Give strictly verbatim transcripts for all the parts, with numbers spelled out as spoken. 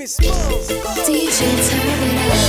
Smalls. D J, turn it up.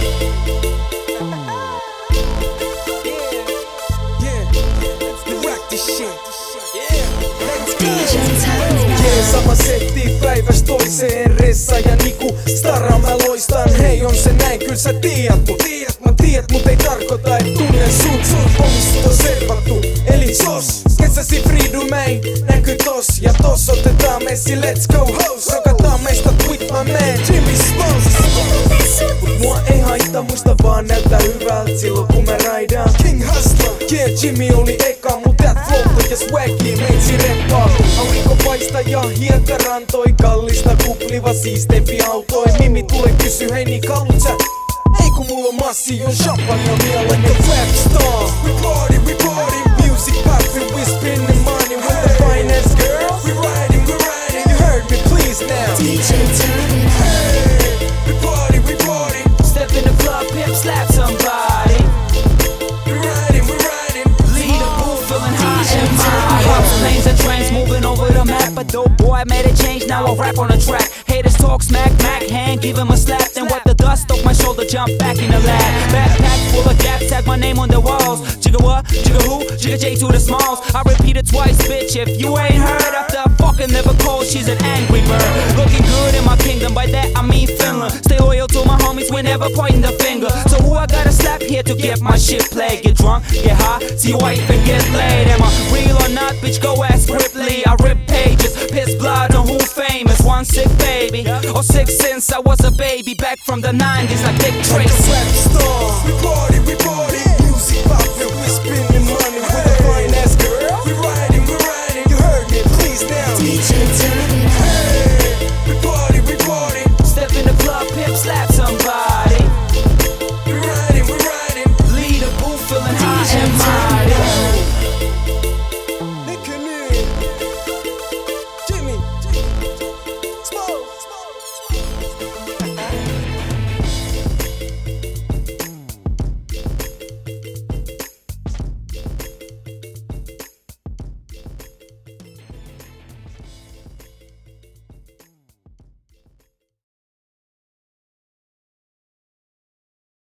Yeah, yeah, let's rock this shit. Yeah, let's go. D J, turn it up. Yeah, sama setti päivästä toiseen Ressa ja Niku Stara mä loistan. Hei on se näin, kyl sä tiedät mut. Tiedät, mä tiedät mut ei tarkoita et tunnen sut. Sut omistut on servattu, eli sos. Ketsäsi Fridu mäin, näkyy tos. Ja tos otetaan messi, let's go hoes. Rokataan meistä with my man Jimmy Smalls. Mut mua ei haittaa, muista vaan näyttää hyvältä silloin kun mä raidaan King Hustler. Yeah, Jimmy oli eka, mut tät flowta ja swaggi meitsi reppaa. Aurinko paista ja hiekka rantoi, kallista kupliva siisteempi autoi. Mimi tule kysy, hei niin kallut sä? Ei kun mulla on massi, on champagne mielen ja rap star. We party, we party, music poppin', we spending money with the finest girls. We riding, we riding, you heard me please now. D J, turn it up. Hey, we party, we party. Step in the club, pimp, slap somebody. We riding, we riding. Lead a booth, feeling high and high. Hops, planes and trains moving over the map. A dope boy made a change, now I rap on the track. Haters talk smack, Mac hand, give him a slap. Then wipe the dust off my shoulder, jump back in the lab. Backpack full of gaps, tag my name on the walls. Jigga what? Jigga who? Jigga J to the smalls. I repeat it twice, bitch, if you ain't heard. After fucking Liverpool, she's an angry bird. Looking good in my kingdom, by that I mean Finland. Stay loyal to my homies, we never pointing the finger. So who I gotta slap here to get my shit played? Get drunk, get high, see your wife and get laid. Am I real or not, bitch, go ask Ripley. I rip pages, piss blood on who famous. One sick baby, or six since I was a baby. Back from the nineties like Dick Tracy. Rap star. We party.